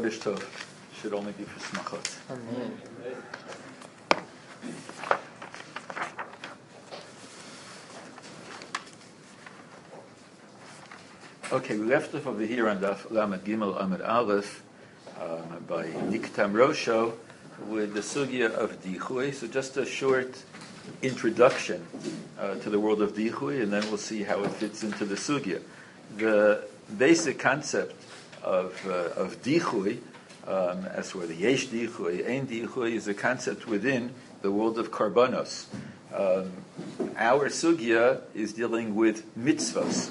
Chodesh Tov should only be for smachot. Amen. Okay, we left off over here on Daf Lamed Gimel Amud Aleph by Niktam Rosho with the sugya of Dichui. So just a short introduction to the world of Dichui, and then we'll see how it fits into the sugya. The basic concept of Dichui, as for the Yesh Dichui, Ein Dichui, is a concept within the world of Karbanos. Our sugya is dealing with mitzvos.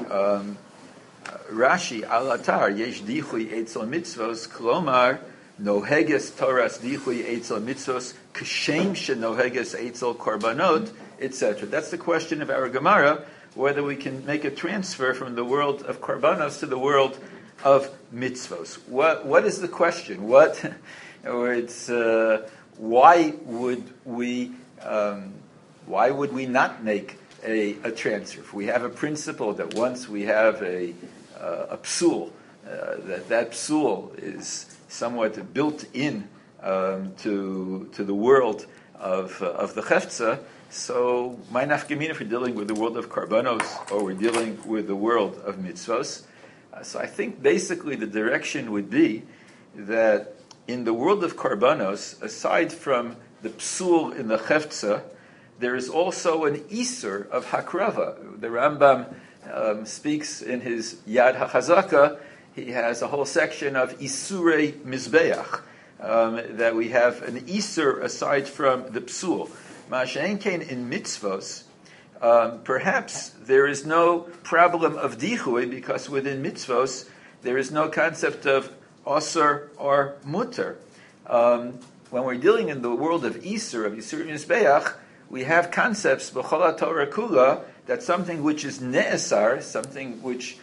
Rashi al atar yesh dichui etzel mitzvos klomar noheges toras dichui etzel mitzvos kashem shenoheges etzel korbanot, etc. That's the question of our Gemara, whether we can make a transfer from the world of korbanos to the world of mitzvos. What is the question? Why would we not make a transfer? If we have a principle that once we have a psul, that psul is somewhat built in to the world of the chefza, so my nafkamina, if we're dealing with the world of karbanos or we're dealing with the world of mitzvos, so I think basically the direction would be that in the world of karbanos, aside from the psul in the chefza, there is also an isur of hakrava. The Rambam speaks in his Yad HaChazaka. He has a whole section of isurei mizbeach, that we have an isur aside from the psul. Ma'ashein kein in mitzvos, perhaps there is no problem of dichui, because within mitzvos there is no concept of osur or mutter. When we're dealing in the world of isur, of isurei mizbeach, we have concepts, b'chol Torah kula, that something which is ne'esar, something which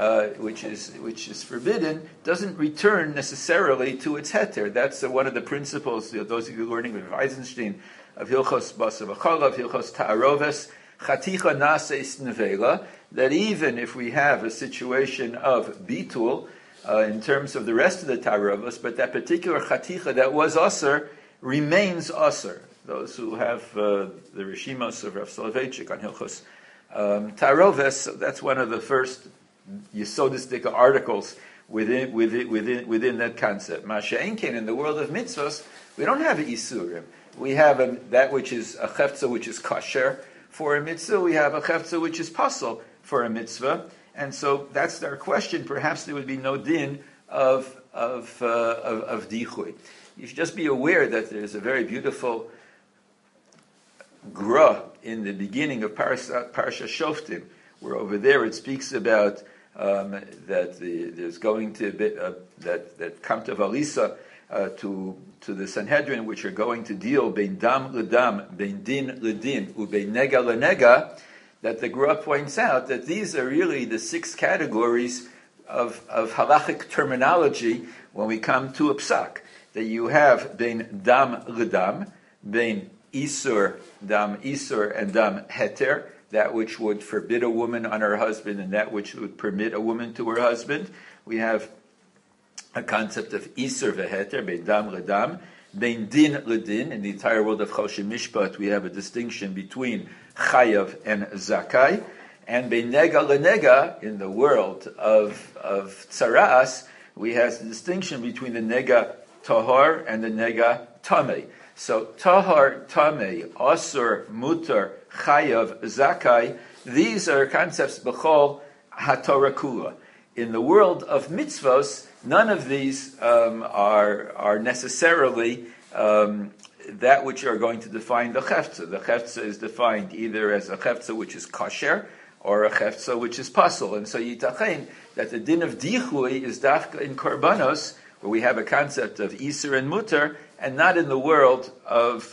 is forbidden, doesn't return necessarily to its heter. That's one of the principles, those of you learning with Eisenstein, of Hilchos Basar V'Chalav, Hilchos Ta'aroves, Chaticha Naseis Nevela, that even if we have a situation of bitul, in terms of the rest of the Ta'arovos, but that particular Chaticha that was Asr remains Asr. Those who have the Rishimos of Rav Soloveitchik on Hilchos Ta'aroves, that's one of the first Yesodistic articles within that concept. Masha'en kein, in the world of mitzvos, we don't have isurim. We have that which is a chefza which is kosher for a mitzvah. We have a chefza which is pasul for a mitzvah, and so that's our question. Perhaps there would be no din of dichui. You should just be aware that there's a very beautiful gra in the beginning of Parsha Shoftim, where over there it speaks about that there's going to be that Kamta Valisa to the Sanhedrin, which are going to deal bein dam ledam, bein din ledin, ubein nega lenega. That the gra points out that these are really the 6 categories of halachic terminology when we come to a psak. That you have bein dam ledam, bein isur, dam isur, and dam heter, that which would forbid a woman on her husband and that which would permit a woman to her husband. We have a concept of isur veheter, bein dam ledam, bein din ledin. In the entire world of Choshen Mishpat, we have a distinction between chayav and zakai, and bein nega lenega, in the world of tzaras, we have the distinction between the nega tahar and the nega tamei. So tahar, tamei, asur, mutar, chayav, zakai, these are concepts b'chol haTorah kula. In the world of mitzvos, none of these are necessarily that which are going to define the chefza. The chefza is defined either as a chefza which is kosher or a chefza which is pasul. And so yitachein that the din of dichui is dafka in korbanos, where we have a concept of isur and mutar, and not in the world of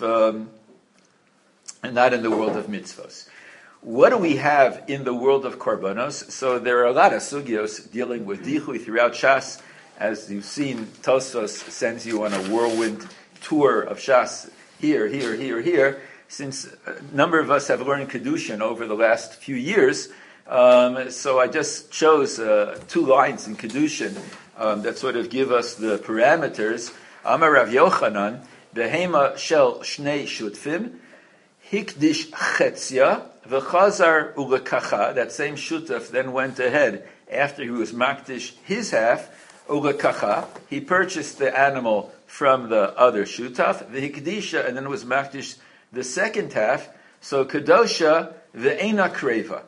mitzvos. What do we have in the world of korbanos? So there are a lot of sugyos dealing with dichui throughout Shas. As you've seen, Tosfos sends you on a whirlwind tour of Shas, here. Since a number of us have learned Kedushin over the last few years, So I just chose 2 lines in Kedushin that sort of give us the parameters. Amar Rav Yochanan, behema shel shnei shutfim, hikdish chetzia, v'chazar ulekacha. That same shutaf then went ahead after he was makdish his half, ulekacha. He purchased the animal from the other shutaf, v'hikdisha, and then was makdish the second half. So kadosha ve'ena kreva.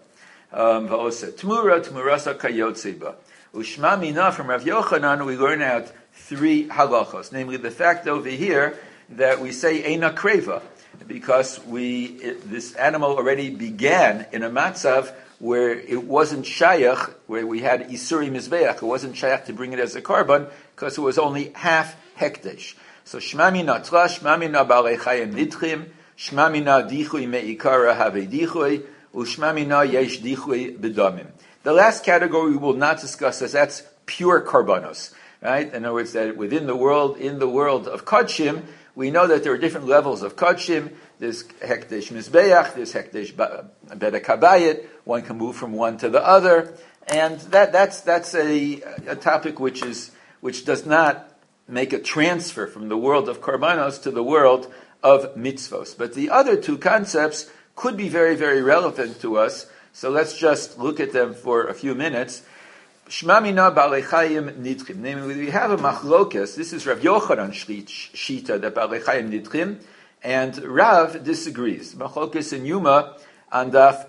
Tmura, tmurasa kayotzeba. Ushma mina, from Rav Yochanan, we learn out 3 halachos, namely the fact over here that we say eina kreva, because this animal already began in a matzav where it wasn't shayach, where we had isuri mizbeach, it wasn't shayach to bring it as a korban, because it was only half hekdesh. So shma mina tla, shma mina ba'alei chayim nidchim, shma mina dichui me'ikara have dichui, ushma mina yesh dichui b'damim. The last category we will not discuss, as that's pure karbanos, right? In other words, that in the world of kodshim, we know that there are different levels of kodshim. There's hekdesh mizbeach, there's hekdesh bedek habayit. One can move from one to the other, and that's a topic which does not make a transfer from the world of karbanos to the world of mitzvos. But the other 2 concepts could be very, very relevant to us. So let's just look at them for a few minutes. Shma mina ba'alei chayim nidchim. Namely, we have a machlokes. This is Rav Yochanan shita that ba'alei chayim nidchim, and Rav disagrees. Machlokes in Yuma on daf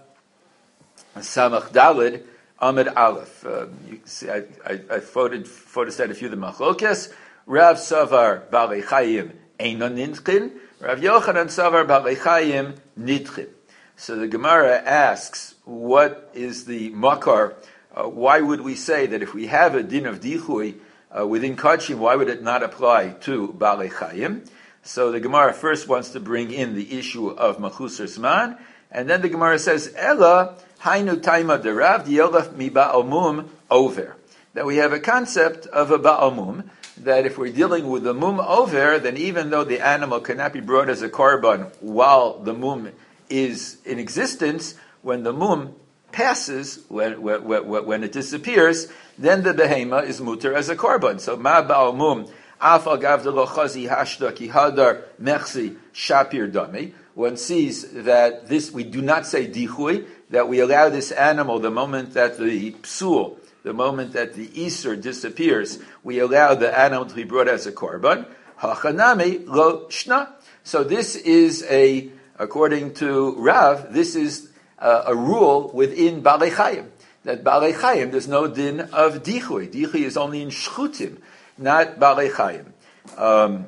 samach dalid amid aleph. You can see I photostat a few of the machlokes. Rav savar ba'alei chayim eina nidchim. Rav Yochanan savar ba'alei chayim nidchim. So the Gemara asks, what is the makar? Why would we say that if we have a din of dichui within kodshim, why would it not apply to Baalei Chayim? So the Gemara first wants to bring in the issue of Machusar Zman, and then the Gemara says, Ela hainu taima derav diolaf mi ba'almum over. That we have a concept of a ba'almum, that if we're dealing with the mum over, then even though the animal cannot be brought as a korban while the mum is in existence, when the mum passes, when it disappears, then the behema is muter as a korban. So ma ba'al mum af agav de lo chazi hashda ki hadar mechsi shapir dami. One sees that this, we do not say dichui, that we allow this animal, the moment that the psul, the moment that the Isur disappears, we allow the animal to be brought as a korban. Hachanami lo shna. So this is according to Rav, this is a rule within Baalei Chayim, that Baalei Chayim, there's no din of dichui. Dichui is only in shchutim, not Baalei Chayim.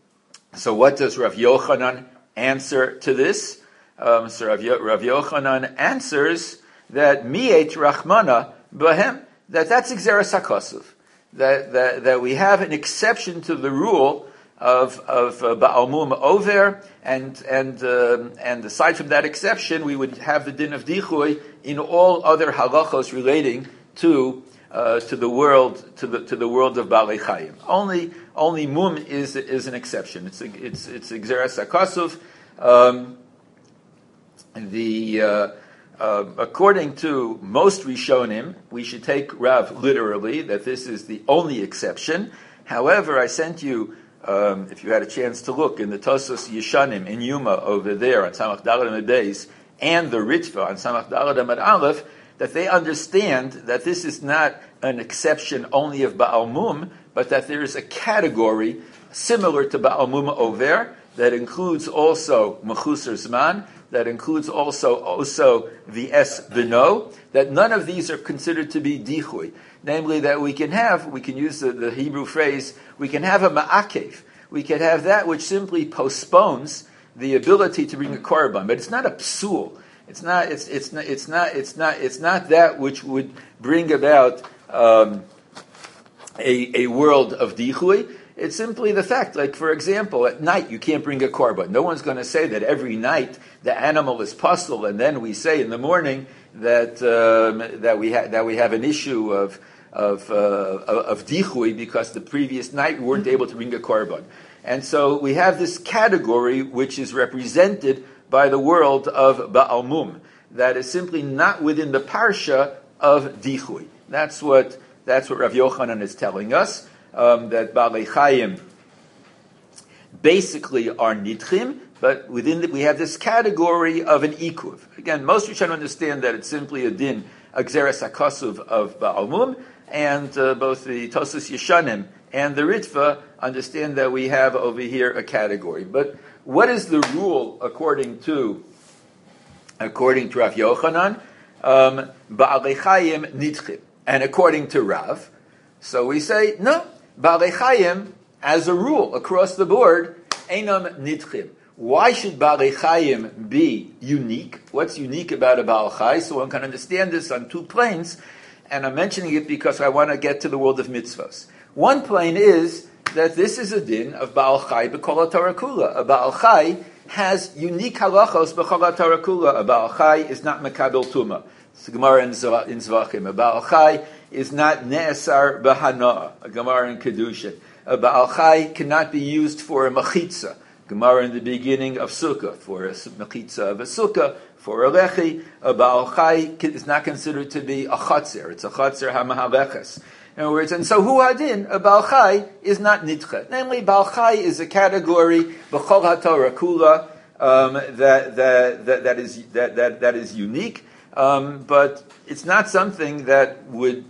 So what does Rav Yochanan answer to this? So Rav Yochanan answers that mi'et rachmana b'hem, that's Xeris HaKosuv, that we have an exception to the rule of Ba'al Mum Over, and aside from that exception, we would have the din of Dichui in all other halachos relating to the world of Baalei Chayim. Only Mum is an exception. It's Xeris HaKosuv. According to most Rishonim, we should take Rav literally, that this is the only exception. However, I sent you, if you had a chance to look, in the Tosos Yeshanim in Yuma over there on Samach Daled Amud Beis, and the Ritva on Samach Daled Amud Aleph, that they understand that this is not an exception only of Ba'al Mum, but that there is a category similar to Ba'al Mum Over that includes also Mechusar Zman, that includes also the Es Beno, that none of these are considered to be Dichui. Namely, that we can use the Hebrew phrase, we can have a Ma'akev. We can have that which simply postpones the ability to bring a korban, but it's not a psul. It's not that which would bring about a world of Dichui. It's simply the fact, like for example, at night you can't bring a korban. No one's going to say that every night the animal is puzzled, and then we say in the morning that we have an issue of dichui because the previous night we weren't able to bring a korban. And so we have this category which is represented by the world of Ba'al Mum. that is simply not within the parsha of Dichui. That's what Rav Yochanan is telling us, that Baalei Chayim basically are nidchim, but we have this category of an ikuv. Again, most Rishonim understand that it's simply a din, a gzeres hakasuv of Baal Mum, and both the Tosos Yeshanim and the Ritva understand that we have over here a category. But what is the rule according to Rav Yochanan? Baalei Chayim nidchim. And according to Rav, so we say, no, Baalei Chayim, as a rule, across the board, einam nidchim. Why should Baalei Chayim be unique? What's unique about a Baal Chai? So one can understand this on two planes, and I'm mentioning it because I want to get to the world of mitzvahs. One plane is that this is a din of Baal Chai b'kol HaTorah Kula. A Baal Chai has unique halachos b'kol HaTorah Kula. A Baal Chai is not mekabel tumah. It's the Gemara in Zvachim. A Baal Chai is not ne'esar b'hana'ah. A Gemara in Kedushin. A Baal Chai cannot be used for a machitza. Gemara in the beginning of Sukkah, for a mechitza of a Sukkah, for a lechi. A Baal Chai is not considered to be a chatzer. It's a chatzer hamahaleches. In other words, and so hu hadin, a Baal Chai is not nidcha. Namely, Baal Chai is a category b'chol haTorah kula that is unique, but it's not something that would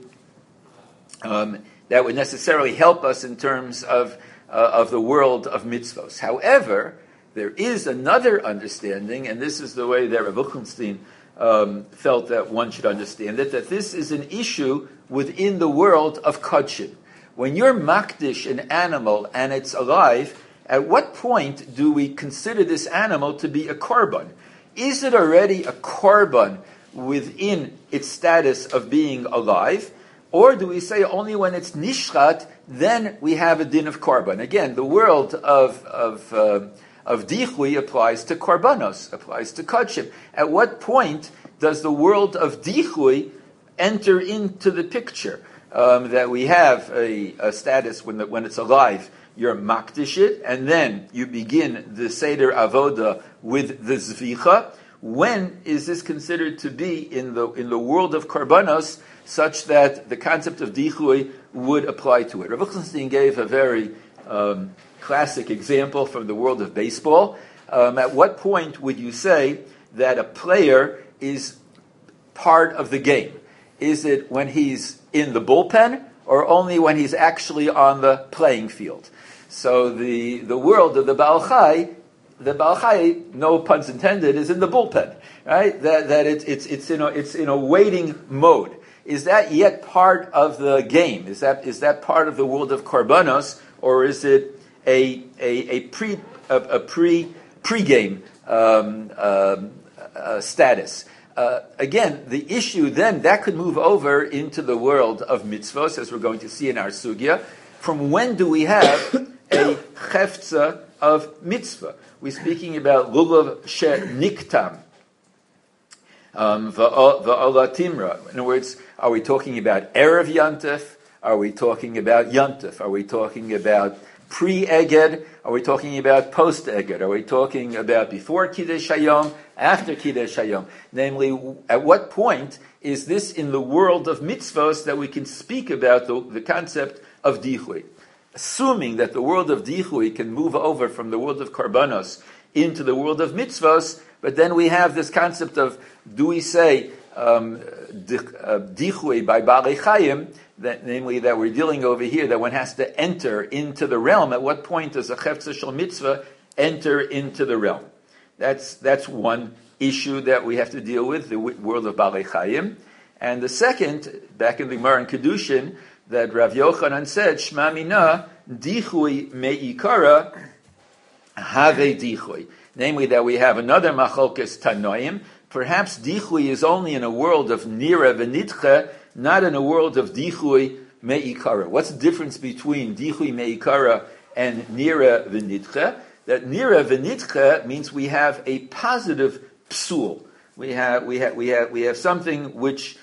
necessarily help us in terms of the world of mitzvos. However, there is another understanding, and this is the way that Rav Buchenstein felt that one should understand it, that this is an issue within the world of kodshim. When you're makdish an animal and it's alive, at what point do we consider this animal to be a korban? Is it already a korban within its status of being alive? Or do we say only when it's nishchat, then we have a din of korban? Again, the world of dichui applies to korbanos, applies to kodshim. At what point does the world of dichui enter into the picture? That we have a status when it's alive, you're makdish it, and then you begin the seder avoda with the zvicha. When is this considered to be in the world of korbanos, such that the concept of dichui would apply to it? Rav Buchenstein gave a very classic example from the world of baseball. At what point would you say that a player is part of the game? Is it when he's in the bullpen, or only when he's actually on the playing field? So the world of the Baal Chai, no puns intended, is in the bullpen, right? That it's in a waiting mode. Is that yet part of the game? Is that part of the world of korbanos, or is it a pre-game status? Again, the issue then that could move over into the world of mitzvos, as we're going to see in our sugya. From when do we have a chefza of mitzvah? We're speaking about lulav she niktam. Va'ala timra. In other words, are we talking about Erev Yantif? Are we talking about Yantif? Are we talking about pre-Eged? Are we talking about post-Eged? Are we talking about before Kiddush Hayom, after Kiddush Hayom? Namely, at what point is this in the world of mitzvos that we can speak about the concept of dichui? Assuming that the world of dichui can move over from the world of karbanos into the world of mitzvos, but then we have this concept of, do we say dichui by Baalei Chayim, that namely that we're dealing over here, that one has to enter into the realm. At what point does a chefza shel mitzvah enter into the realm? That's one issue that we have to deal with, the world of Baalei Chayim. And the second, back in the Gemara in Kedushin, that Rav Yochanan said, Shema mina dichui me'ikara have dichui. Namely that we have another macholkes tanoim. Perhaps dichui is only in a world of nira v'nitche, not in a world of dichui me'ikara. What's the difference between dichui me'ikara and nira v'nitche? That nira v'nitche means we have a positive psul. We have something which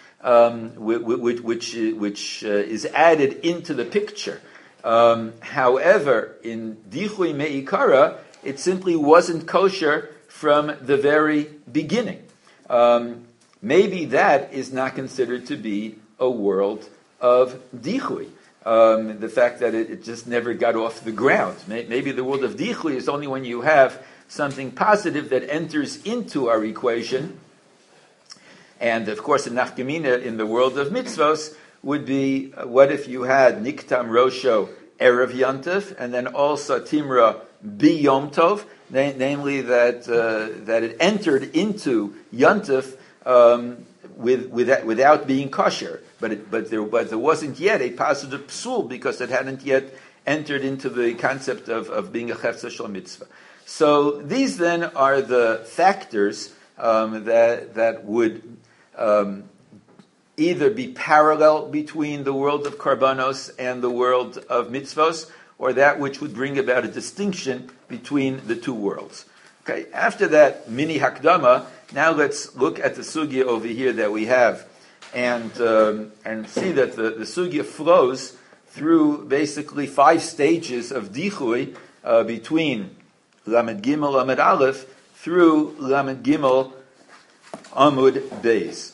is added into the picture. However, in dichui me'ikara, it simply wasn't kosher from the very beginning. maybe that is not considered to be a world of dichui. The fact that it just never got off the ground. Maybe the world of dichui is only when you have something positive that enters into our equation. And of course, in Nafkamina, in the world of mitzvos, would be what if you had Niktam Rosho Erev Yontif, and then also Timra Bi Yom Tov, namely that it entered into Yontif without being kosher, but there wasn't yet a positive psul because it hadn't yet entered into the concept of being a chefza shel mitzvah. So these then are the factors that would either be parallel between the world of karbanos and the world of mitzvos, or that which would bring about a distinction between the two worlds. Okay, after that mini hakdama, now let's look at the sugya over here that we have, and see that the sugya flows through basically 5 stages of dichui between Lamed Gimel Lamed Aleph through Lamed Gimel Amud Beis.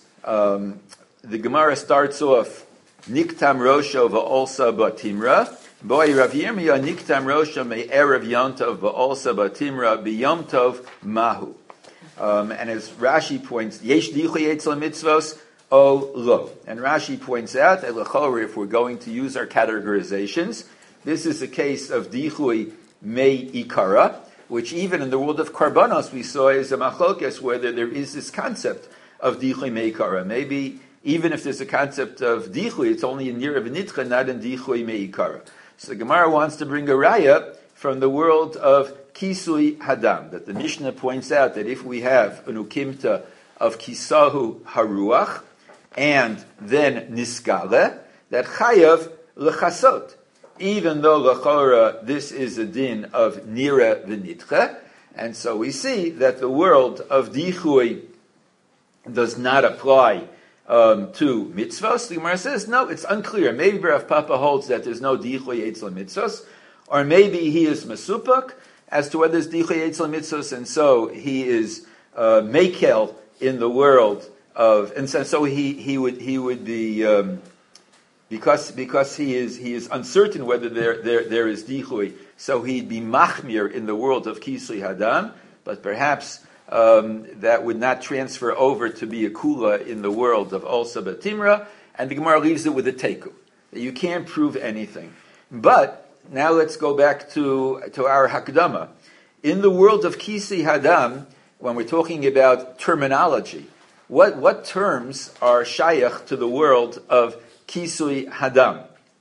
The Gemara starts off Niktam Rosho va'olsa batimra. Boy Rav Yirmiyah Niktam Rosho me erev yontav va'olsa batimra biyom tov mahu. And as Rashi points, Yesh dichui etzel mitzvos o lo. And Rashi points out that l'chorah, if we're going to use our categorizations, this is a case of dichui me ikara, which even in the world of karbanos we saw is a machlokes where there is this concept of dichui me ikara. Maybe even if there's a concept of dichui, it's only in nira v'nitcha, not in dichui me ikara. So the Gemara wants to bring a raya from the world of kisui hadam, that the Mishnah points out that if we have an ukimta of kisahu haruach and then niskale, that chayav lechasot. Even though l'chora this is a din of nira v'nitcha, and so we see that the world of dichui does not apply to mitzvos. The Gemara says, no, it's unclear. Maybe Rav Papa holds that there's no dichui etzel mitzvos, or maybe he is masupak as to whether there's dichui etzel mitzvos, and so he is mekel in the world of, and so he would be because he is uncertain whether there is dichui, so he'd be machmir in the world of kisui hadam, but perhaps that would not transfer over to be a kula in the world of Olsa Batimra, and the Gemara leaves it with a teku. You can't prove anything. But now let's go back to our Hakdama. In the world of Kisi Hadam, when we're talking about terminology, what terms are shayach to the world of Kisui Hadam?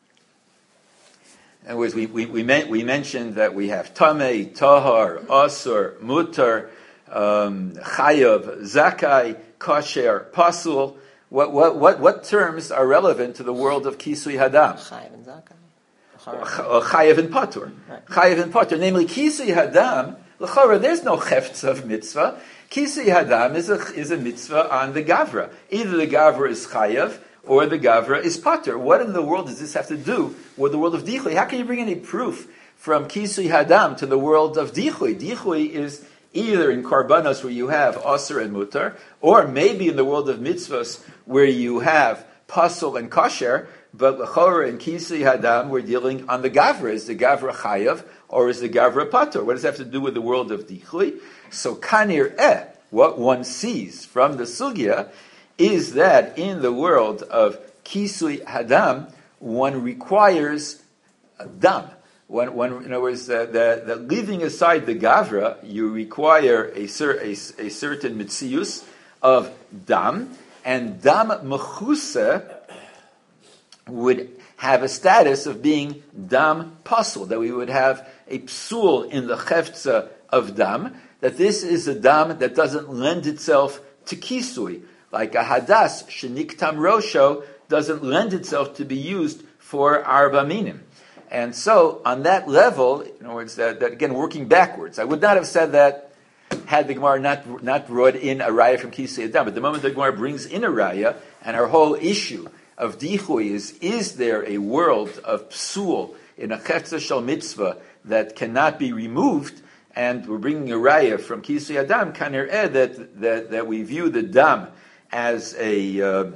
In other words, we mentioned that we have Tamei, Tahar, Asur, Mutar, Chayav, Zakai, Kosher, Pasul. What terms are relevant to the world of Kisui Hadam? Chayav and Zakai. Chayav and Patur. Right. Chayav and Patur. Namely, Kisui Hadam, l'chora, there's no chefts of mitzvah. Kisui Hadam is a mitzvah on the Gavra. Either the Gavra is Chayav, or the Gavra is Patur. What in the world does this have to do with the world of Dichui? How can you bring any proof from Kisui Hadam to the world of Dichui? Dichui is either in Karbanos where you have Asr and Mutar, or maybe in the world of Mitzvahs where you have Pasul and Kosher, but L'chora and Kisui Hadam we're dealing on the Gavra. Is the Gavra Chayav, or is the Gavra Patur? What does that have to do with the world of Dichui? So Kanir what one sees from the Sugya is that in the world of Kisui Hadam, one requires dam. In other words, that leaving aside the Gavra, you require a certain mitzius of dam, and dam mechuse would have a status of being dam pasul, that we would have a psul in the cheftza of dam, that this is a dam that doesn't lend itself to kisui, like a hadas sheniktam rosho doesn't lend itself to be used for arba minim. And so, on that level, in other words, that again, working backwards, I would not have said that had the Gemara not brought in a raya from Kisui Hadam. But the moment the Gemara brings in a raya, and our whole issue of Dichui is there a world of psul in a Chetza Shel Mitzvah that cannot be removed, and we're bringing a raya from Kisui Hadam, Kaner that we view the dam as a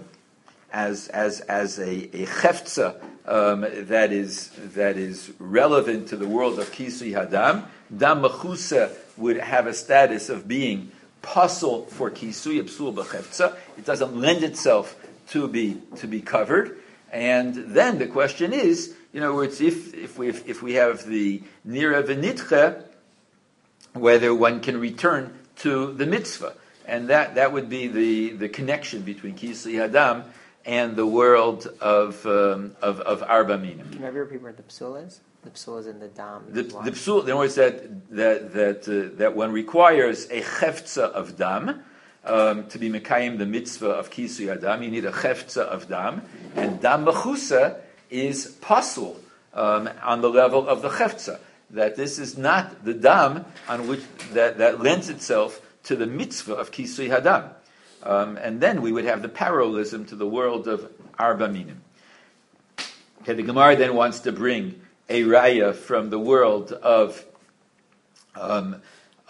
cheftza that is relevant to the world of Kisui Hadam. Dam Mechusa would have a status of being puzzle for Kisui, Psul B'cheftza. It doesn't lend itself to be covered. And then the question is, it's if we have the Nira V'nitche, whether one can return to the mitzvah. And that would be the connection between Kisui Hadam and the world of Arba Minim. Can you maybe repeat where the psul is? The psul is in the dam. The psul, in other words, that one requires a cheftza of dam to be mekayim the mitzvah of Kisui Hadam. You need a cheftza of dam, and dam mechusa is pasul on the level of the cheftza. That this is not the dam on which that lends itself to the mitzvah of Kisui Hadam. And then we would have the parallelism to the world of Arba Minim. Okay, the Gemara then wants to bring a raya from the world of Ovar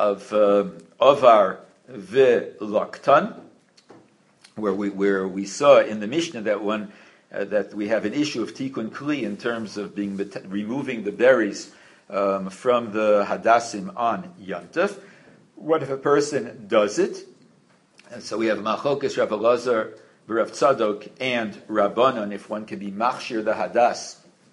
V'Loktan, where we saw in the Mishnah that we have an issue of Tikkun Kli in terms of removing the berries from the Hadassim on Yontif. What if a person does it? And so we have Machlokas Rav Elazar, Rav Tzadok, and Rabbanon, if one can be machshir the Hadas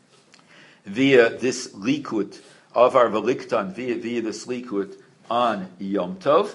via this likut of our Veliktan, via this likut on Yom Tov,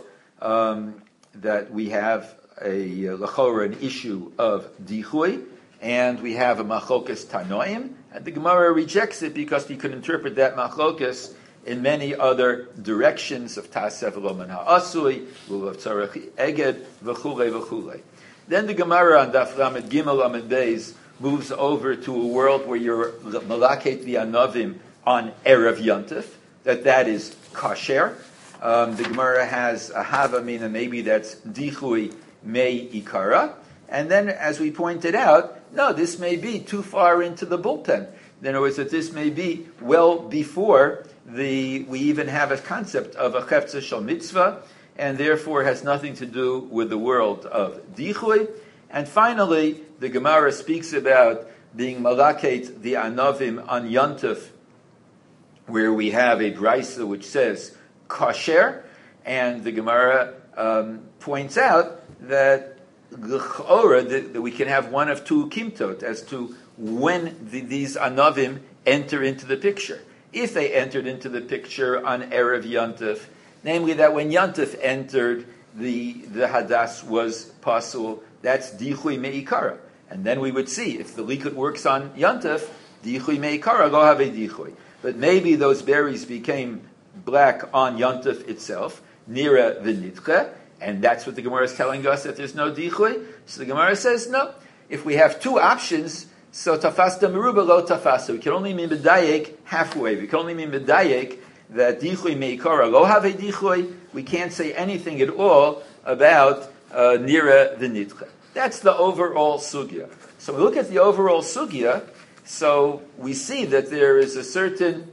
that we have a lachora, an issue of dichui, and we have a Machlokas Tanoim, and the Gemara rejects it because you could interpret that Machlokas in many other directions of Ta'aseh v'lo man ha'asui, Lulav tzarech eged, v'chulei v'chulei. Then the Gemara on Daf Lamed Gimel Lamed Beis moves over to a world where you're malaket the anavim on Erev Yontif, that is kasher. The Gemara has a hava mina, maybe that's dichui mei ikara. And then, as we pointed out, no, this may be too far into the bullpen. In other words, that this may be well before we even have a concept of a cheftza shel mitzvah, and therefore has nothing to do with the world of dichui. And finally, the Gemara speaks about being malaket the anavim on Yontif, where we have a brisa which says kasher, and the Gemara points out that that we can have one of two kimtot as to when these anavim enter into the picture. If they entered into the picture on Erev Yontif, namely that when Yontif entered, the Hadas was pasul, that's dichui me'ikara. And then we would see, if the likud works on Yontif, dichui me'ikara, lo have a dichui. But maybe those berries became black on Yontif itself, nira v'nitche, and that's what the Gemara is telling us, that there's no dichui. So the Gemara says, no. If we have two options, so tafasta meruba lo tafasta. We can only mean medayek halfway. We can only mean medayek that dichui meikara lo have a dichui. We can't say anything at all about nira v'nitche. That's the overall sugya. So we look at the overall sugya. So we see that there is a certain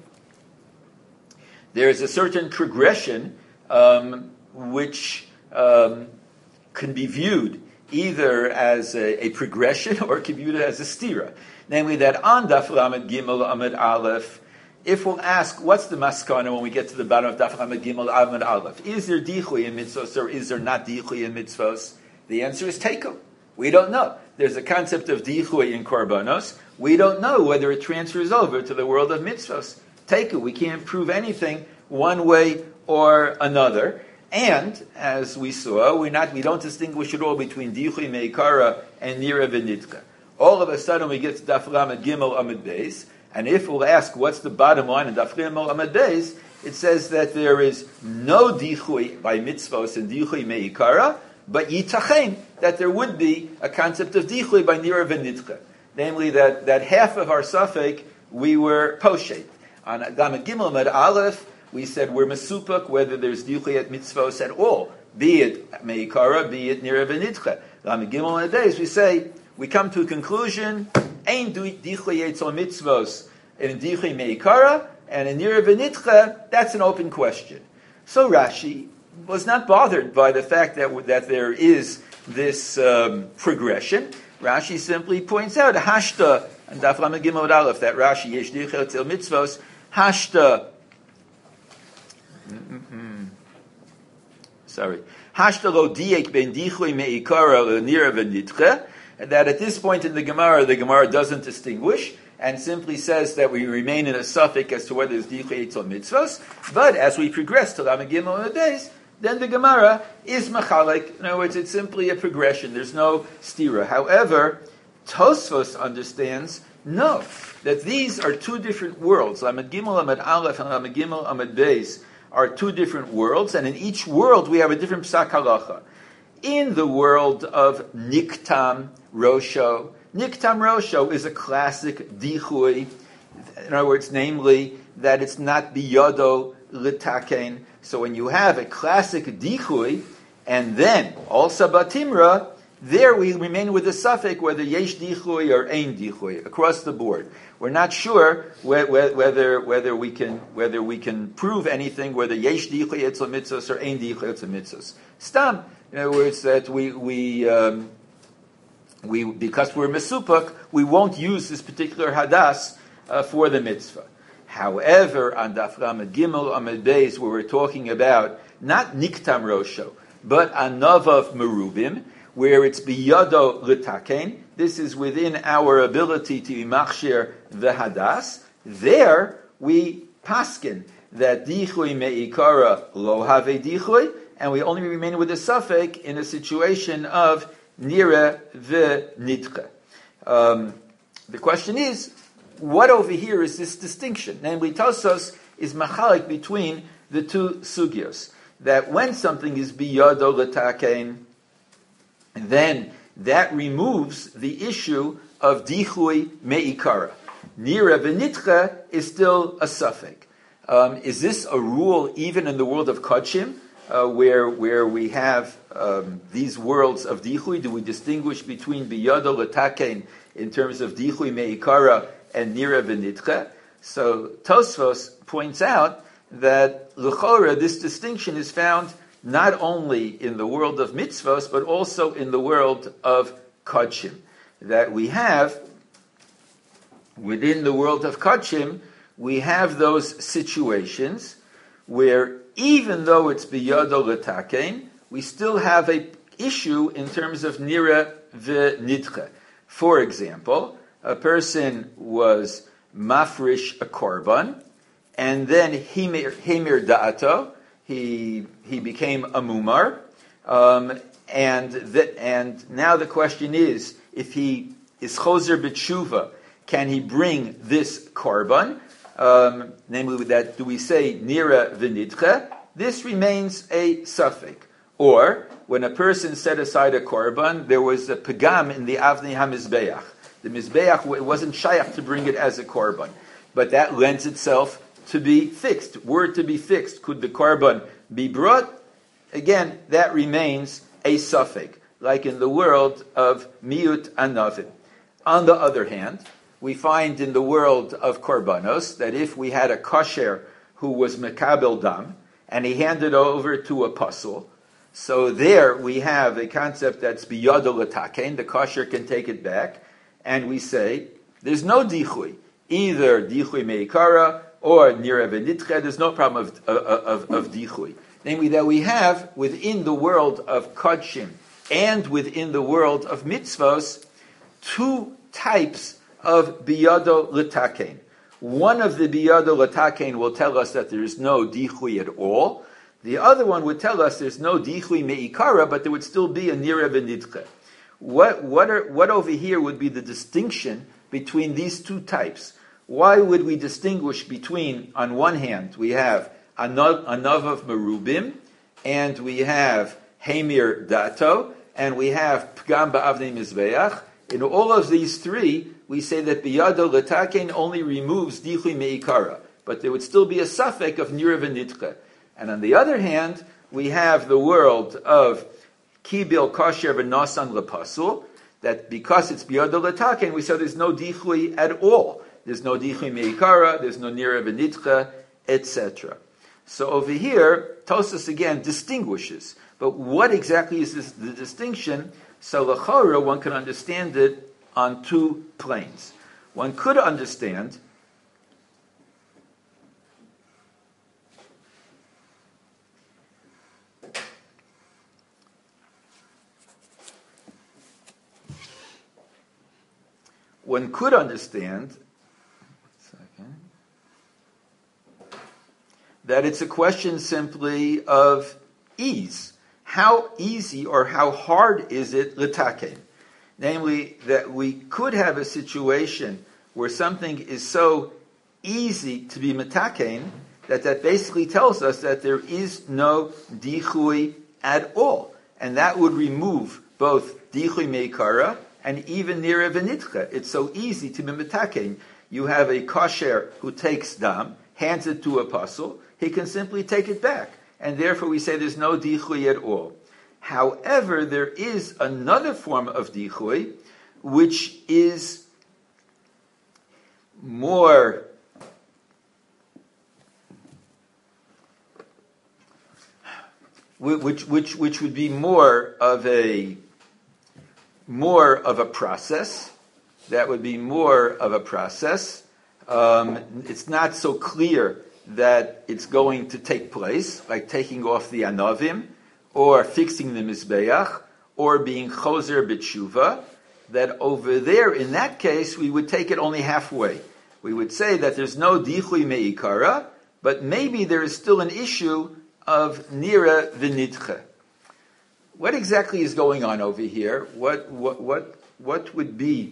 progression which can be viewed either as a progression or it can be viewed as a stira. Namely that on Daf Lamed Gimel Amud Aleph, if we'll ask what's the maskana when we get to the bottom of Daf Lamed Gimel Amud Aleph, is there dichui in mitzvos or is there not dichui in mitzvos? The answer is teikum. We don't know. There's a concept of dichui in korbanos. We don't know whether it transfers over to the world of mitzvos. Teikum. We can't prove anything one way or another. And as we saw, we don't distinguish at all between dichui meikara and nira v'nitcha. All of a sudden, we get to Daf Lamed Gimel Amud Beis, and if we'll ask what's the bottom line in Daf Gimel Amud Beis, it says that there is no dichui by mitzvos and dichui meikara, but yitachen that there would be a concept of dichui by nira v'nitcha, namely that half of our suffix we were poshet on Lamed Gimel Amud Aleph. We said we're mesupak whether there's dichui at mitzvos at all, be it meikara, be it nira v'nitcha. Lamed Gimel Days, we say we come to a conclusion: ein dichui etzol mitzvos in dichui meikara and in nira v'nitcha. That's an open question. So Rashi was not bothered by the fact that there is progression. Rashi simply points out hashta and daf lamed gimel aleph that Rashi yesh dichel tzil mitzvos hashta. Hashta lo diek ben dichui meikara lenira v'nitche. That at this point in the Gemara doesn't distinguish and simply says that we remain in a suffix as to whether it's dichui tzil mitzvos. But as we progress to lamed gimel on the days, then the Gemara is machalik. In other words, it's simply a progression. There's no stira. However, Tosfos understands, no, that these are two different worlds. Lamed Gimel, Lamed Aleph, and Lamed Gimel, Lamed Beis are two different worlds, and in each world we have a different psak halacha. In the world of Niktam Rosho is a classic dichui. In other words, namely, that it's not biyado litaken. So when you have a classic dichui, and then also batimra, there we remain with the suffix whether yesh dichui or ein dichui across the board. We're not sure whether we can prove anything whether yesh dichui etzel mitzvos or ein dichui etzel mitzvos. Stam, in other words, that we because we're mesupak, we won't use this particular hadas for the mitzvah. However, on Daf Lamed Gimel Amud Beis, where we're talking about not Niktam Rosho, but Anavav Merubim, where it's Biyado L'Taken, this is within our ability to be Machshir V'Hadas, there we paskin that Dichui Me'ikara Lo Have Dichui, and we only remain with the suffix in a situation of Nira V'Nitche. The question is, what over here is this distinction? Namely, Tosfos is machalik between the two sugyos. That when something is biyado l'takein, then that removes the issue of dichui me'ikara. Nira v'nitche is still a suffix. Is this a rule even in the world of kodshim, where we have these worlds of dichui? Do we distinguish between biyado l'takein in terms of dichui me'ikara and nira v'nitche? So Tosfos points out that l'chora this distinction is found not only in the world of mitzvos but also in the world of kodshim. That we have within the world of kodshim, we have those situations where even though it's biyado l'takein, we still have a issue in terms of nira v'nitche. For example, a person was mafrish a korban, and then himir da'ato, he became a mumar, and now the question is, if he is chozer b'tshuva, can he bring this korban? Namely, that do we say nira v'nidche? This remains a suffix. Or when a person set aside a korban, there was a pagam in the avnei hamizbeach. The Mizbeach, it wasn't shayach to bring it as a korban. But that lends itself to be fixed. Were it to be fixed, could the korban be brought? Again, that remains a suffix, like in the world of miut anavim. On the other hand, we find in the world of korbanos that if we had a kosher who was mekabel dam, and he handed over to a pasul, so there we have a concept that's biyado l'takein, the kosher can take it back, and we say, there's no dichui, either dichui meikara or nira v'nitche, there's no problem of dichui. Namely, that we have within the world of kodshim and within the world of mitzvos, two types of biyado l'takein. One of the biyado l'takein will tell us that there is no dichui at all. The other one would tell us there's no dichui meikara, but there would still be a nira v'nitche. What over here would be the distinction between these two types? Why would we distinguish between, on one hand, we have anavav merubim, and we have hamir dato, and we have pgam ba'avnei mizbeach? In all of these three, we say that biyado l'takein only removes dichui meikara, but there would still be a suffix of nira v'nitche. And on the other hand, we have the world of kibil kosher v'nosan lepasul, that because it's biyado l'takein, we say there's no dichui at all. There's no dichui meikara, there's no nira v'nitche, etc. So over here, Tosfos again distinguishes But what exactly is the distinction? So l'chora, one can understand it on two planes. One could understand that it's a question simply of ease. How easy or how hard is it l'taken? Namely, that we could have a situation where something is so easy to be metaken that basically tells us that there is no dichui at all. And that would remove both dichui meikara and even nira v'nitcha. It's so easy to be metaken. You have a kosher who takes dam, hands it to a puzzle, he can simply take it back. And therefore we say there's no dichui at all. However, there is another form of dichui, which is more which would be more of a process. That would be more of a process. It's not so clear that it's going to take place, like taking off the anavim, or fixing the mizbeach, or being choser b'tshuva, that over there, in that case, we would take it only halfway. We would say that there's no dichui meikara, but maybe there is still an issue of nira v'nitche. What exactly is going on over here? What would be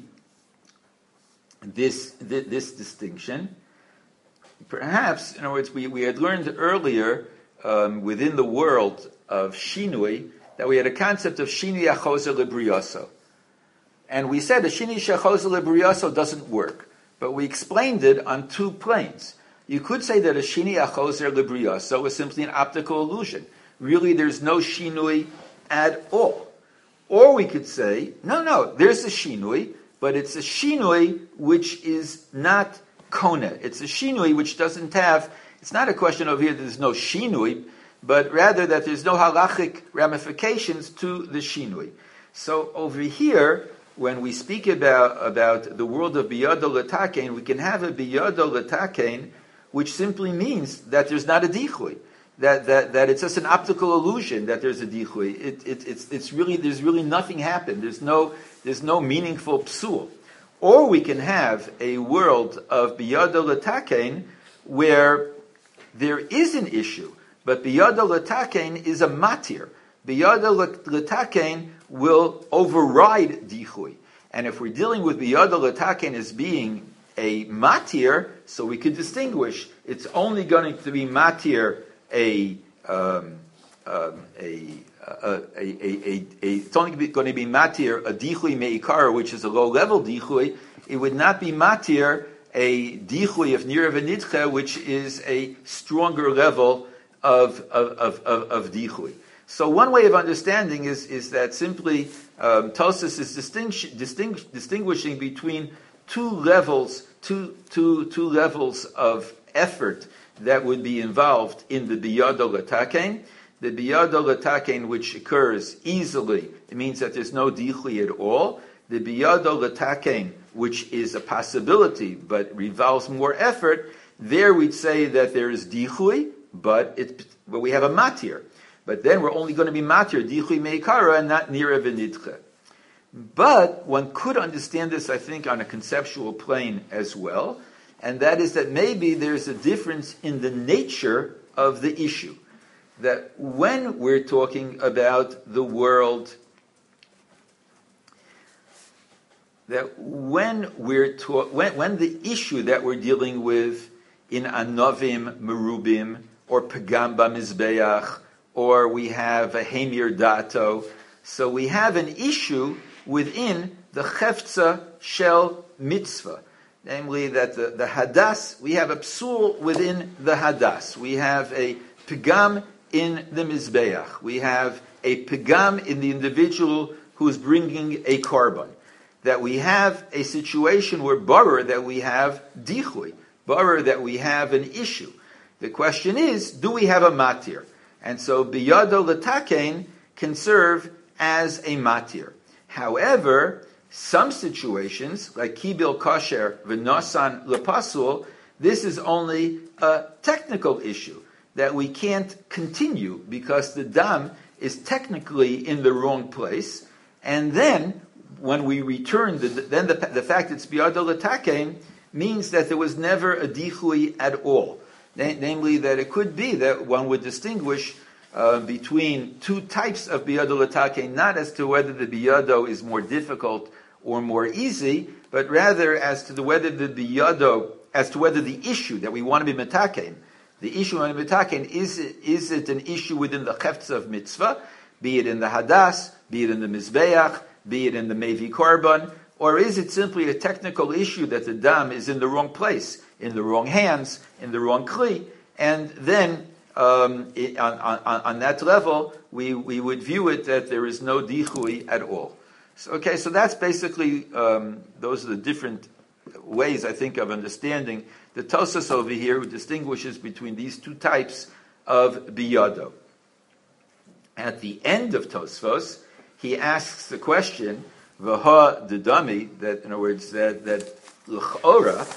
this distinction? Perhaps, in other words, we had learned earlier within the world of shinui that we had a concept of shinui achoser libriyaso. And we said a shinui achoser libriyaso doesn't work, but we explained it on two planes. You could say that a shinui achoser libriyaso is simply an optical illusion. Really, there's no shinui at all. Or we could say, no, there's a shinui, but it's a shinui which is not kona. It's a shinui which doesn't have, it's not a question over here that there's no shinui, but rather that there's no halachic ramifications to the shinui. So over here, when we speak about the world of biyado l'taken, we can have a biyado l'taken, which simply means that there's not a dichui, that it's just an optical illusion that there's a dichui. It's really, there's really nothing happened. There's no meaningful psul. Or we can have a world of biyado l'taken where there is an issue, but biyado l'taken is a matir. Biyado l'taken will override dichui. And if we're dealing with biyado l'taken as being a matir, so we could distinguish. It's only going to be matir it's only going to be matir a dichui meikara, which is a low level dichui. It would not be matir a dichui of nira v'nitche, which is a stronger level of dichui. So one way of understanding is that simply Tosfos is distinguishing between two levels of effort that would be involved in the biyado l'taken. The biyado l'taken, which occurs easily, it means that there's no dichui at all. The biyado l'taken, which is a possibility but revolves more effort, there we'd say that there is dichui, but we have a matir. But then we're only going to be matir dichui meikara and not nira v'nitche. But one could understand this, I think, on a conceptual plane as well, and that is that maybe there's a difference in the nature of the issue. That when we're talking about the world, that when the issue that we're dealing with in anovim merubim or pagam b'mizbeach, or we have a hemir dato, so we have an issue within the chefza shel mitzvah. Namely, that the hadas, we have a psul within the hadas. We have a pigam in the mizbeach. We have a pigam in the individual who's bringing a korban. That we have a situation where barer, that we have dichui, barer, that we have an issue. The question is, do we have a matir? And so biyado l'taken, can serve as a matir. However, some situations, like kibil kosher v'nosan lepasul, this is only a technical issue that we can't continue because the dam is technically in the wrong place, and then when we return, the fact it's biyado l'takein means that there was never a dichui at all. Namely, that it could be that one would distinguish between two types of biyado l'takein, not as to whether the biyado is more difficult or more easy, but rather as to whether the issue that we want to be metakein, the issue on metakein, is it an issue within the chefts of mitzvah, be it in the hadas, be it in the mizbeach, be it in the mevi korban, or is it simply a technical issue that the dam is in the wrong place, in the wrong hands, in the wrong kli, and then on that level we would view it that there is no dichui at all. So that's basically those are the different ways, I think, of understanding the Tosfos over here, who distinguishes between these two types of biyado. At the end of Tosfos, he asks the question, v'ha dedami, that in other words, that l'chora,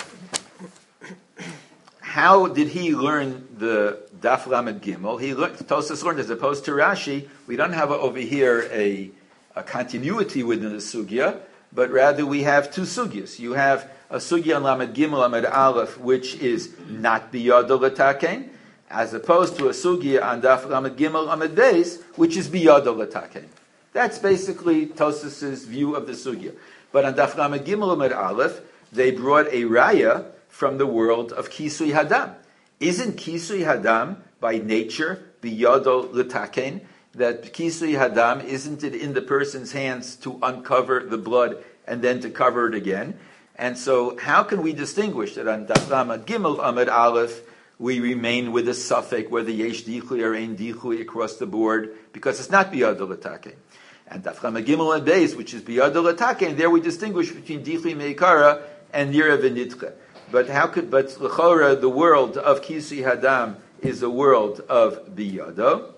how did he learn the Daf Lamed Gimel? Tosfos learned, as opposed to Rashi, we don't have over here a continuity within the sugya, but rather we have two sugyas. You have a sugya on Lamed Gimel, Lamed Aleph, which is not biyado l'takein, as opposed to a sugya on Daf Lamed Gimel, Lamed Beis, which is biyado l'takein. That's basically Tosfos' view of the sugya. But on Daf Lamed Gimel, Lamed Aleph, they brought a raya from the world of Kisui Hadam. Isn't Kisui Hadam by nature biyado l'takein? That Kisui Hadam, isn't it in the person's hands to uncover the blood and then to cover it again? And so how can we distinguish that on Daf Lamed Gimel Amud Aleph we remain with a suffix whether yesh dichui or ein dichui across the board, because it's not biyado l'takein. And Daf Lamed Gimel and Beis, which is biyado l'takein, there we distinguish between dichui meikara and nira v'nitcha. But l'chora, the world of Kisui Hadam is a world of biyado.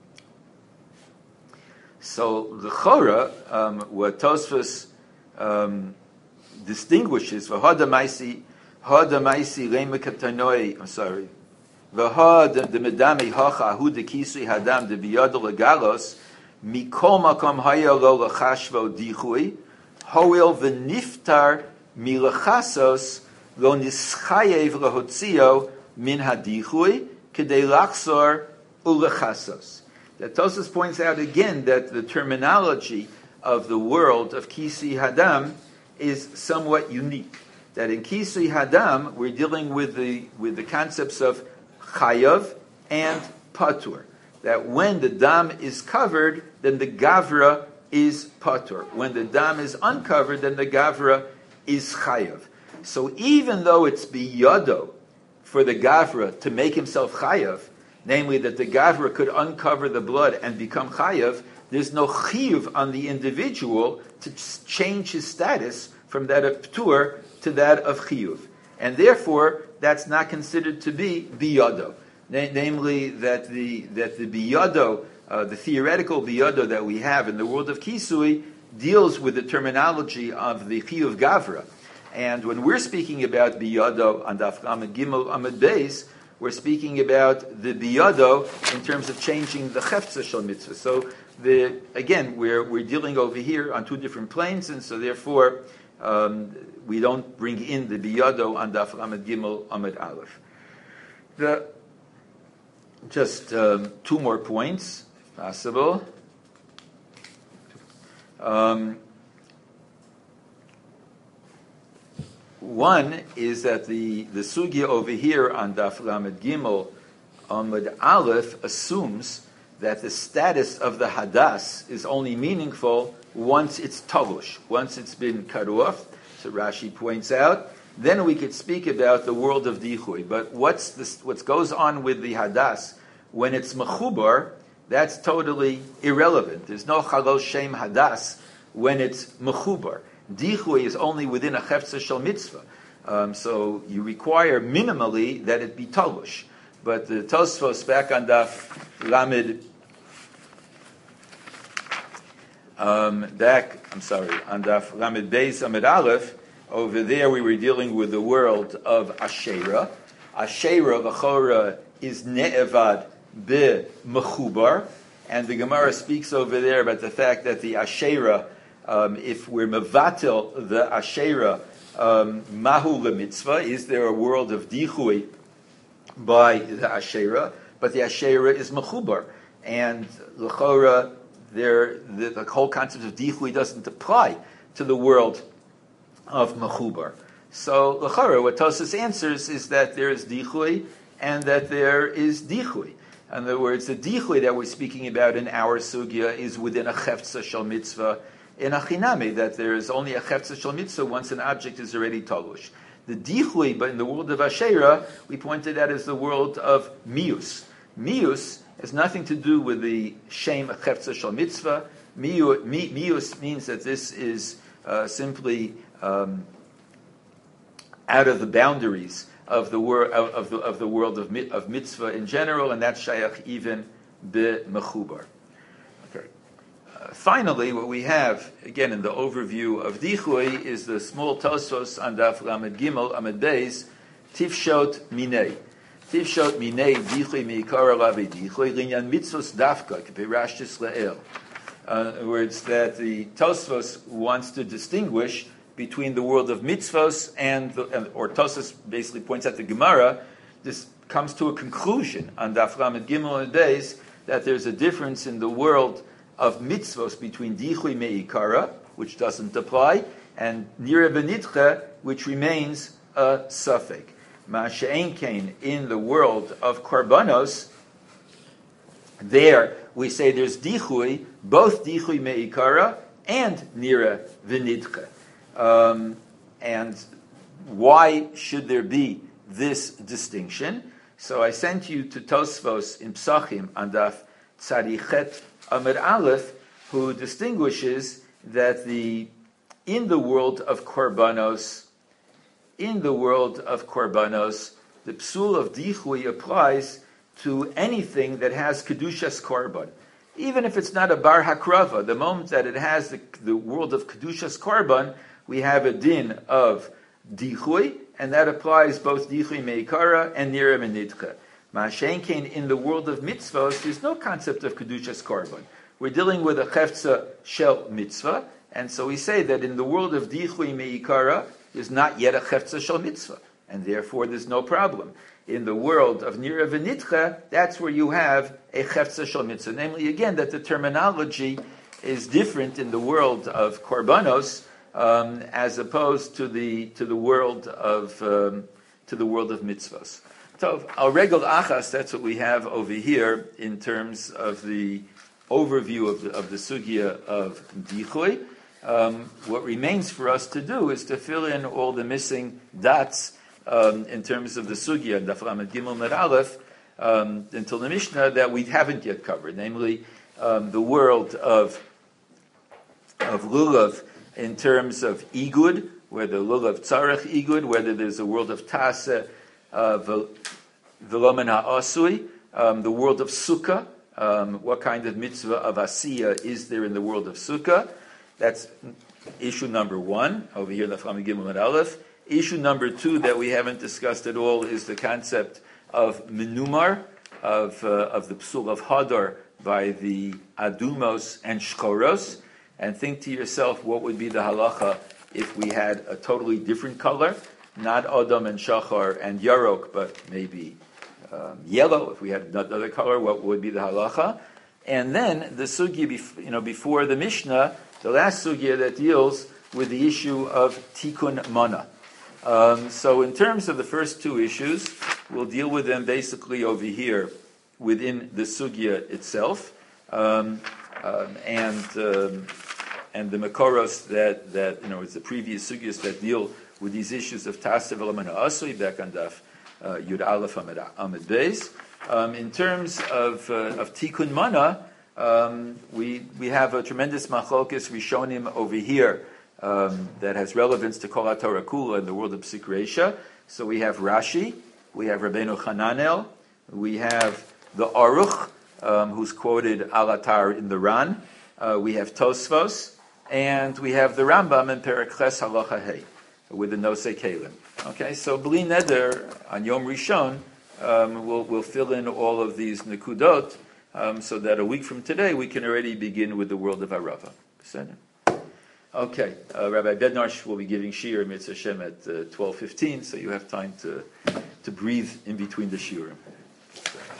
So l'chora, what Tosfos distinguishes for hada maisi lemekatanoi. I'm sorry. V'had the medami hacha hu de kisui hadam de biyado legalos mikol makom haya lo lechashvo dichui hoil v'niftar milechasos lo nischayev lehotzio min hadichui kedei lachzor ulechasos. That Tosfos points out again that the terminology of the world of Kisui Hadam is somewhat unique. That in Kisui Hadam we're dealing with the concepts of chayav and patur. That when the dam is covered, then the gavra is patur. When the dam is uncovered, then the gavra is chayav. So even though it's biyado for the gavra to make himself chayav, namely that the gavra could uncover the blood and become chayav, there's no chiyuv on the individual to change his status from that of ptur to that of chiyuv. And therefore, that's not considered to be biyado. Namely, that the biyado, the theoretical biyado that we have in the world of Kisui, deals with the terminology of the chiyuv gavra. And when we're speaking about biyado on Daf Lamed Gimel Amud Beis, we're speaking about the biyado in terms of changing the cheftza shel mitzvah. So again, we're dealing over here on two different planes, and so therefore we don't bring in the biyado on Daf Lamed Gimel Amud Aleph. Just two more points, if possible. One is that the sugya over here on Daf Lamed Gimel Amud Aleph assumes that the status of the hadas is only meaningful once it's tavush, once it's been cut off. So Rashi points out, then we could speak about the world of dichui. But what goes on with the hadas when it's mechubar, that's totally irrelevant. There's no chalol shem hadas when it's mechubar. Dichui is only within a cheftza shel mitzvah. So you require minimally that it be tavush. But the Tosfos back on Daf Lamed On Daf Lamed Beis Amid Aleph, over there we were dealing with the world of Asherah. Asherah, L'chora, is Ne'evad B'Mechubar, and the Gemara speaks over there about the fact that the Asherah, if we're Mevatel, the Asherah, Mahu LeMitzvah, is there a world of Dichui by the Asherah, but the Asherah is Mechubar, and L'chora, the whole concept of Dichui doesn't apply to the world of Mechubar. So, l'chara, what Tosas answers is that there is Dichui and that there is Dichui. In other words, the Dichui that we're speaking about in our sugya is within a Chefza Shel Mitzvah in a Chinami, that there is only a Chefza Shel Mitzvah once an object is already Talush. The Dichui, but in the world of Asherah, we pointed out as the world of Mius. Mius has nothing to do with the Shem Chefza Shel Mitzvah. Mius means that this is simply out of the boundaries of the world of mitzvah in general, and that's shayach even b'mechubar. Okay. Finally, what we have again in the overview of Dichui is the small Tosfos on Daf Lamed Gimel Amid Beis Tifshot Minei. Tifshot Minei Dichui Meikara Lavi Dichui Linyan Mitzvos Dafka K'Pirashtis Le'el. In other words, that the Tosfos wants to distinguish between the world of mitzvos or Tosfos basically points out the Gemara. This comes to a conclusion on Daf Lamed Gimel and Beis that there's a difference in the world of mitzvos between Dichui Meikara, which doesn't apply, and Nira Benitcha, which remains a suffix. Ma'ashe'en kain, in the world of Korbanos, there we say there's Dichui, both Dichui Meikara and Nira Benitcha. And why should there be this distinction? So I sent you to Tosfos in Psachim on Daf Tzadichet Amid Aleph, who distinguishes that in the world of Korbanos, the psul of Dichui applies to anything that has Kedushas Korban. Even if it's not a Bar Hakrava, the moment that it has the world of Kedushas Korban, we have a din of Dichui, and that applies both Dichui Meikara and Nira Menitcha. Ma'ashen kain, in the world of mitzvahs, there's no concept of Kedushas Korban. We're dealing with a Chefza Shel Mitzvah, and so we say that in the world of Dichui Meikara, there's not yet a Chefza Shel Mitzvah, and therefore there's no problem. In the world of Nira Venitcha, that's where you have a Chefza Shel Mitzvah. Namely, again, that the terminology is different in the world of Korbanos, as opposed to the world of mitzvahs. So al regel achas, that's what we have over here in terms of the overview of the sugya of Dichui. What remains for us to do is to fill in all the missing dots in terms of the sugya Daf Lamed Gimel Amid Aleph until the Mishnah that we haven't yet covered, namely the world of lulav in terms of igud, whether lulav tzarech igud, whether there's a world of tase v'lomen ha'asui, the world of sukkah, what kind of mitzvah of asiyah is there in the world of sukkah? That's issue number one over here, Daf Lamed Gimel Amid Aleph. Issue number two that we haven't discussed at all is the concept of menumar, of the psul of hadar by the adumos and shkoros. And think to yourself, what would be the halacha if we had a totally different color, not adam and shachar and yarok, but maybe yellow. If we had another color, what would be the halacha? And then the sugya, before the Mishnah, the last sugya that deals with the issue of tikkun mana. So in terms of the first two issues, we'll deal with them basically over here within the sugya itself. And the makoros that it's the previous sugyas that deal with these issues of tasev v'lomen ha'asui back on Daf Yud Aleph Amid Beis. In terms of tikkun mana, we have a tremendous machlokes rishonim over here that has relevance to Kol HaTorah Kula in the world of Psik Reisha. So we have Rashi, we have Rabbeinu Hananel, we have the Aruch, who's quoted Al Atar in the Ran, we have Tosfos, and we have the Rambam in Perek Ches Halacha Hey, with the Nosei Kelim. Okay, so Bli Neder on Yom Rishon, we'll fill in all of these Nekudot, so that a week from today we can already begin with the world of Arava. Okay, Rabbi Bednarsh will be giving Shiur Mitzvah Hashem at 12:15, so you have time to breathe in between the Shiurim.